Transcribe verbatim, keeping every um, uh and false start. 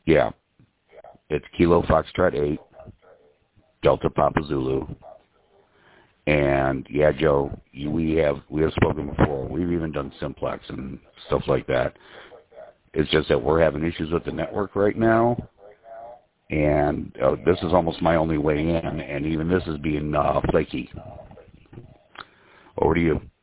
Yeah. It's Kilo Foxtrot eight, Delta Papa Zulu. And, yeah, Joe, you, we have we have spoken before. We've even done Simplex and stuff like that. It's just that we're having issues with the network right now. And uh, this is almost my only way in, and even this is being uh, flaky. Over to you.